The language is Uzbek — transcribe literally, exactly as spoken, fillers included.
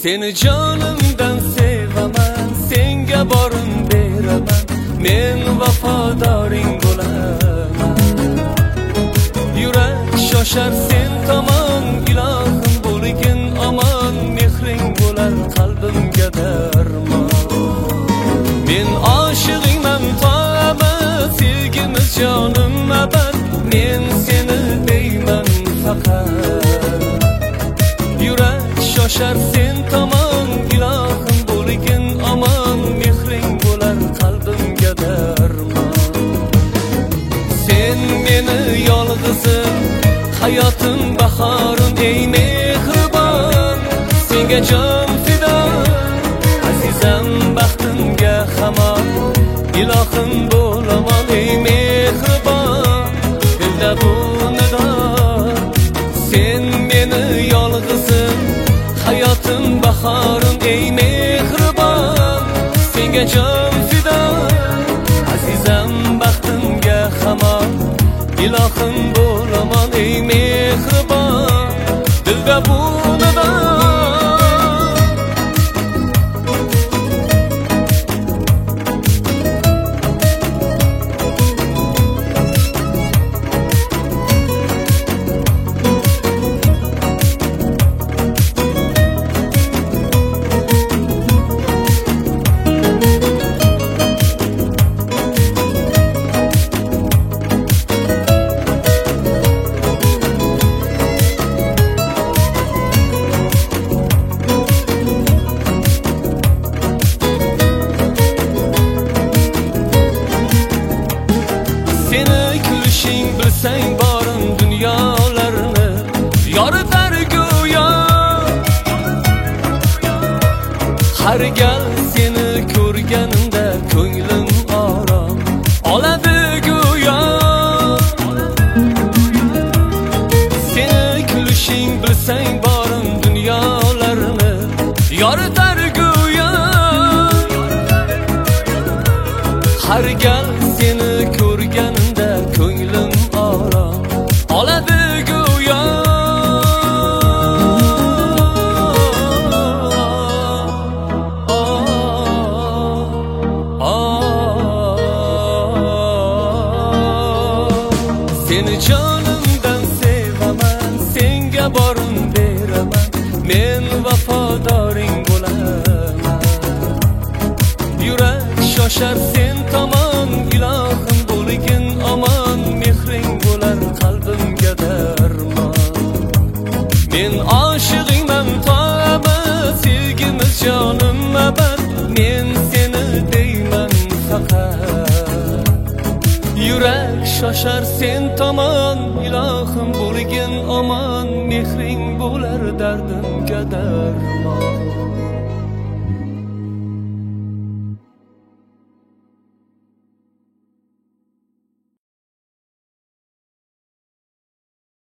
Seni jonimdan sevaman, senga borim beraman, men vafodoring bo'laman. Yurak shoshar sen tomon, ilohim bo'lgin omon, mehring bo'lar qalbimga darmon. Men oshiqingman to'abat, sevgimiz jonim abad, men seni deyman faqat. Yurak shoshar sen tomon, ilohim bo'lgin omon, mehring bo'lar qalbimga darmon. Sen meni yolg'izim, hayotim bahorim, ey mehribon, senga jon fido, azizam baxtimga hamon, ilohim bo'laman, ey mehribon, dilda bu nido. Sen meni yolg'izim, hayotim bahorim, ey mehribon, senga jon fido, azizam baxtimga hamon, ilohim bo'laman, ey mehribon, dilda bu nido. Bilsang borim dunyolarni yoritar go'yo, har gal seni ko'rganimda ko'nglim orom oladi go'yo. Seni kulishing bilsang borim dunyolarni yoritar go'yo, har gal seni ko'rganimda ko'nglim orom oladi go'yo. Seni jonimdan sevaman, senga borim beraman, men vafodoring bo'laman. Yurak shoshar sen tomon, ilohim bo'lgin omon, mehring bo'lar qalbimga darmon. Men oshiqingman to'abat, sevgimiz jonim abad, men seni deyman faqat. Yurak shoshar sen tomon, ilohim bo'lgin omon, mehring bo'lar dardimga darmon.